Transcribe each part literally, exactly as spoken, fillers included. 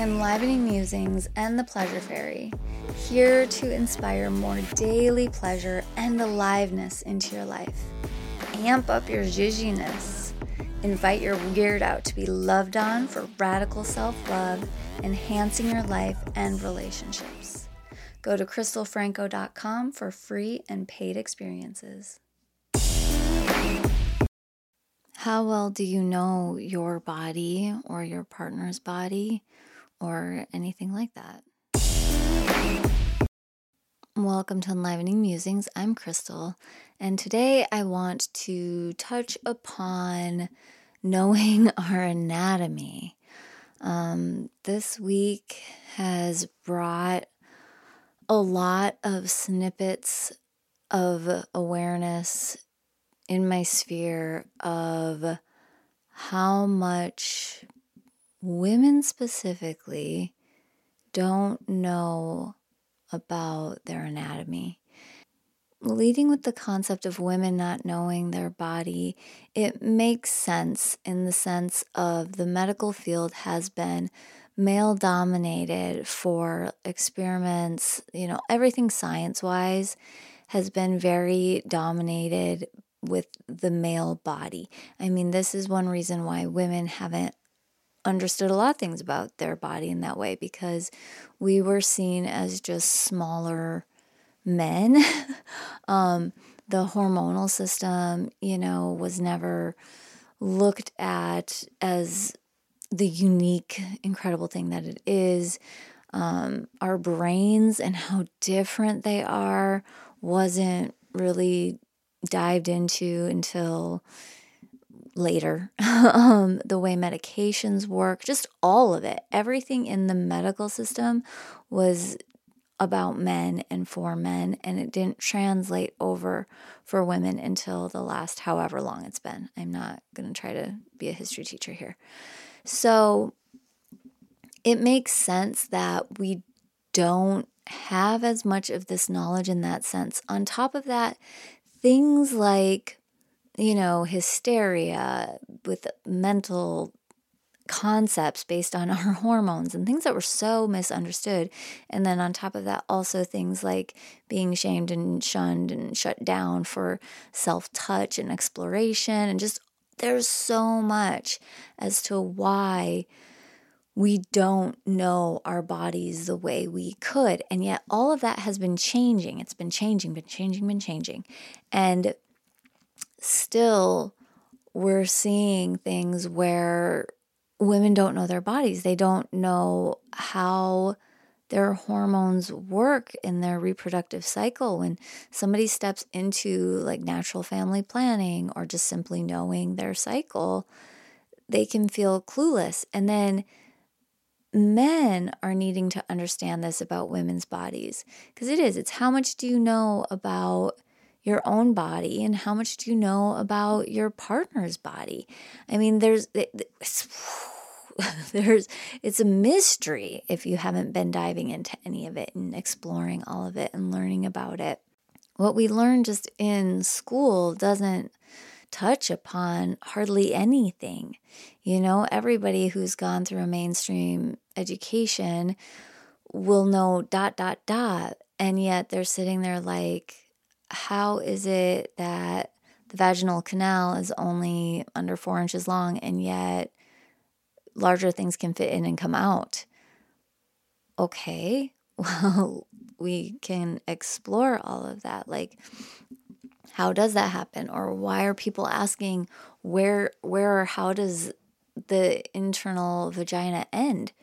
Enlivening Musings and the Pleasure Fairy, here to inspire more daily pleasure and aliveness into your life. Amp up your zhuzhiness. Invite your weird out to be loved on for radical self-love, enhancing your life and relationships. Go to crystal franco dot com for free and paid experiences. How well do you know your body or your partner's body or anything like that? Welcome to Enlivening Musings. I'm Crystal, and today I want to touch upon knowing our anatomy. Um, this week has brought a lot of snippets of awareness in my sphere of how much women specifically don't know about their anatomy. Leading with the concept of women not knowing their body, it makes sense in the sense of the medical field has been male dominated for experiments, you know, everything science-wise has been very dominated with the male body. I mean, this is one reason why women haven't understood a lot of things about their body in that way, because we were seen as just smaller men. um, the hormonal system, you know, was never looked at as the unique, incredible thing that it is. Um, our brains and how different they are wasn't really dived into until later. um, the way medications work, just all of it. Everything in the medical system was about men and for men, and it didn't translate over for women until the last however long it's been. I'm not going to try to be a history teacher here. So it makes sense that we don't have as much of this knowledge in that sense. On top of that, things like, you know, hysteria with mental concepts based on our hormones and things that were so misunderstood. And then on top of that, also things like being shamed and shunned and shut down for self-touch and exploration. And just there's so much as to why we don't know our bodies the way we could. And yet all of that has been changing. It's been changing, been changing, been changing. And still we're seeing things where women don't know their bodies. They don't know how their hormones work in their reproductive cycle. When somebody steps into like natural family planning or just simply knowing their cycle, they can feel clueless. And then men are needing to understand this about women's bodies, because it is, it's how much do you know about your own body and how much do you know about your partner's body? I mean, there's, it's, there's, it's a mystery if you haven't been diving into any of it and exploring all of it and learning about it. What we learn just in school doesn't touch upon hardly anything. You know, everybody who's gone through a mainstream education will know dot, dot, dot. And yet they're sitting there like, how is it that the vaginal canal is only under four inches long and yet larger things can fit in and come out? Okay, well, we can explore all of that. Like, how does that happen? Or why are people asking where, where or how does the internal vagina end?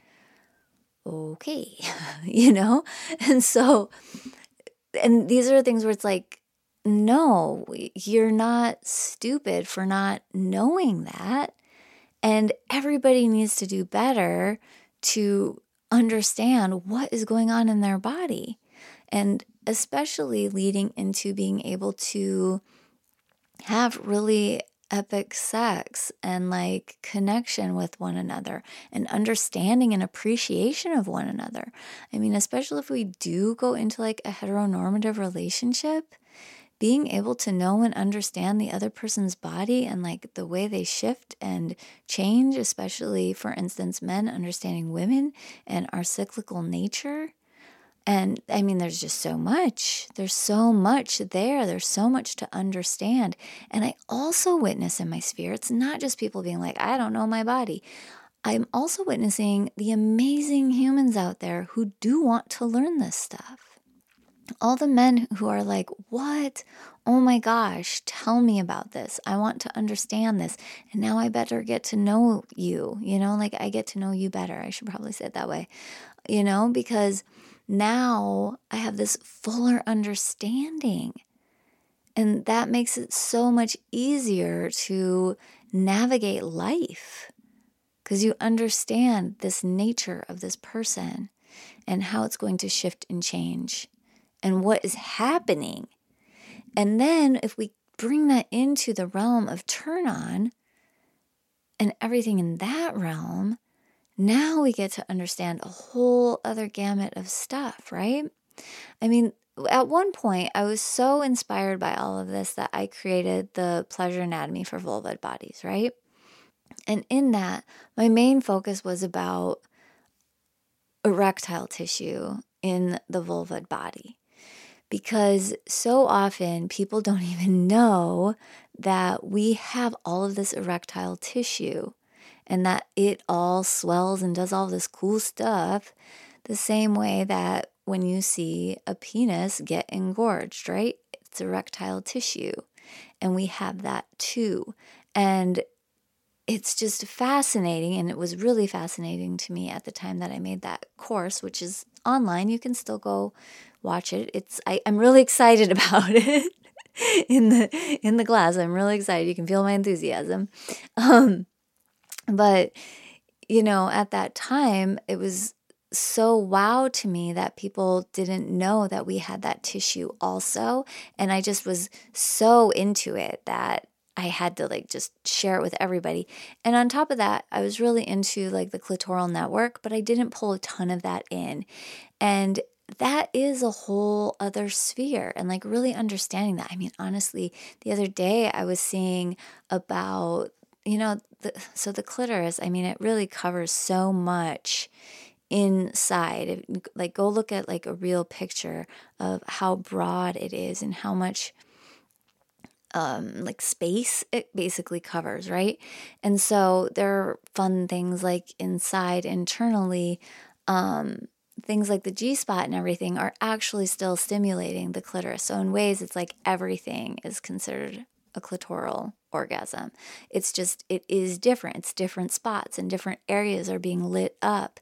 Okay, you know? And so, and these are things where it's like, no, you're not stupid for not knowing that. And everybody needs to do better to understand what is going on in their body. And especially leading into being able to have really epic sex and like connection with one another and understanding and appreciation of one another. I mean, especially if we do go into like a heteronormative relationship, being able to know and understand the other person's body and like the way they shift and change, especially for instance, men understanding women and our cyclical nature. And I mean, there's just so much. There's so much there. There's so much to understand. And I also witness in my sphere, it's not just people being like, I don't know my body. I'm also witnessing the amazing humans out there who do want to learn this stuff. All the men who are like, what? Oh my gosh, tell me about this. I want to understand this. And now I better get to know you. You know, like I get to know you better. I should probably say it that way, you know, because now I have this fuller understanding. And that makes it so much easier to navigate life because you understand this nature of this person and how it's going to shift and change and what is happening. And then if we bring that into the realm of turn on and everything in that realm, now we get to understand a whole other gamut of stuff, right? I mean, at one point, I was so inspired by all of this that I created the Pleasure Anatomy for Vulvoid Bodies, right? And in that, my main focus was about erectile tissue in the vulvoid body. Because so often people don't even know that we have all of this erectile tissue and that it all swells and does all this cool stuff the same way that when you see a penis get engorged, right? It's erectile tissue. And we have that too. And it's just fascinating. And it was really fascinating to me at the time that I made that course, which is online. You can still go watch it. It's I, I'm really excited about it in the in the class. I'm really excited. You can feel my enthusiasm. Um, but, you know, at that time, it was so wow to me that people didn't know that we had that tissue also. And I just was so into it that I had to like just share it with everybody. And on top of that, I was really into like the clitoral network, but I didn't pull a ton of that in. And that is a whole other sphere and like really understanding that. I mean, honestly, the other day I was seeing about, you know, the, so the clitoris, I mean, it really covers so much inside. If, like go look at like a real picture of how broad it is and how much um like space it basically covers, right? And so there are fun things like inside internally, um things like the G-spot and everything are actually still stimulating the clitoris. So in ways it's like everything is considered a clitoral orgasm. It's just it is different. It's different spots and different areas are being lit up.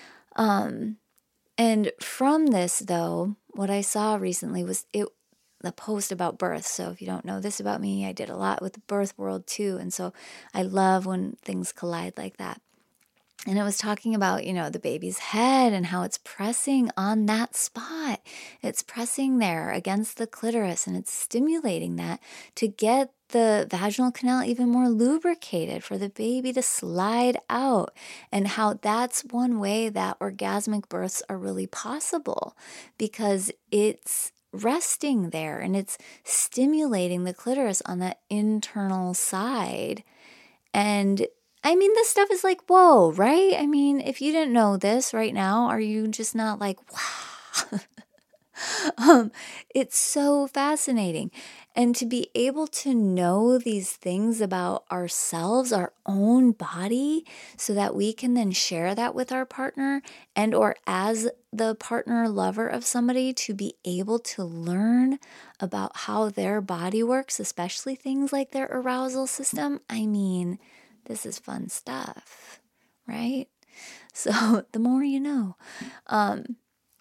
Um and from this though, what I saw recently was it the post about birth. So if you don't know this about me, I did a lot with the birth world too. And so I love when things collide like that. And it was talking about, you know, the baby's head and how it's pressing on that spot. It's pressing there against the clitoris and it's stimulating that to get the vaginal canal even more lubricated for the baby to slide out, and how that's one way that orgasmic births are really possible because it's resting there and it's stimulating the clitoris on that internal side. And I mean, this stuff is like, whoa, right? I mean, if you didn't know this right now, are you just not like, wow? um, it's so fascinating. And to be able to know these things about ourselves, our own body, so that we can then share that with our partner and or as the partner lover of somebody, to be able to learn about how their body works, especially things like their arousal system. I mean, this is fun stuff, right? So the more you know. Um,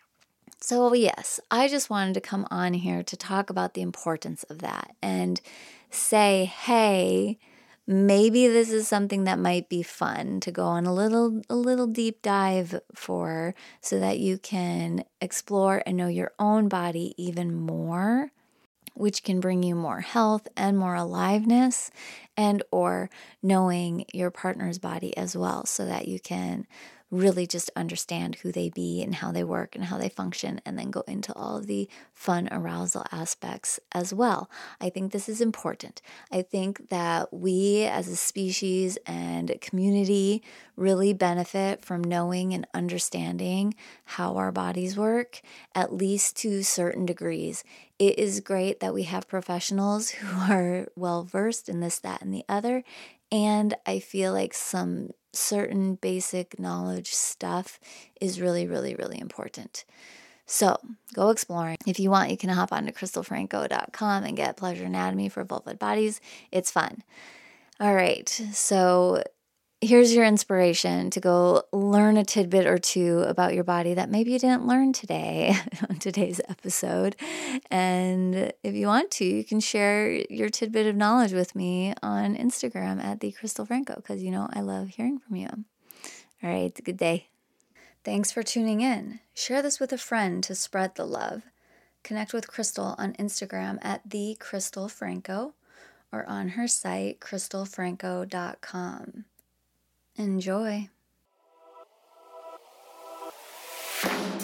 So, yes, I just wanted to come on here to talk about the importance of that and say, hey, maybe this is something that might be fun to go on a little a little deep dive for, so that you can explore and know your own body even more, which can bring you more health and more aliveness, and or knowing your partner's body as well, so that you can really just understand who they be and how they work and how they function, and then go into all of the fun arousal aspects as well. I think this is important. I think that we as a species and community really benefit from knowing and understanding how our bodies work, at least to certain degrees. It is great that we have professionals who are well versed in this, that, and the other. And I feel like some certain basic knowledge stuff is really, really, really important. So go exploring. If you want, you can hop on to crystal franco dot com and get Pleasure Anatomy for Vulva Bodies. It's fun. All right. So here's your inspiration to go learn a tidbit or two about your body that maybe you didn't learn today on today's episode. And if you want to, you can share your tidbit of knowledge with me on Instagram at the Crystal Franco, because you know I love hearing from you. All right, good day. Thanks for tuning in. Share this with a friend to spread the love. Connect with Crystal on Instagram at the Crystal Franco or on her site crystal franco dot com. Enjoy.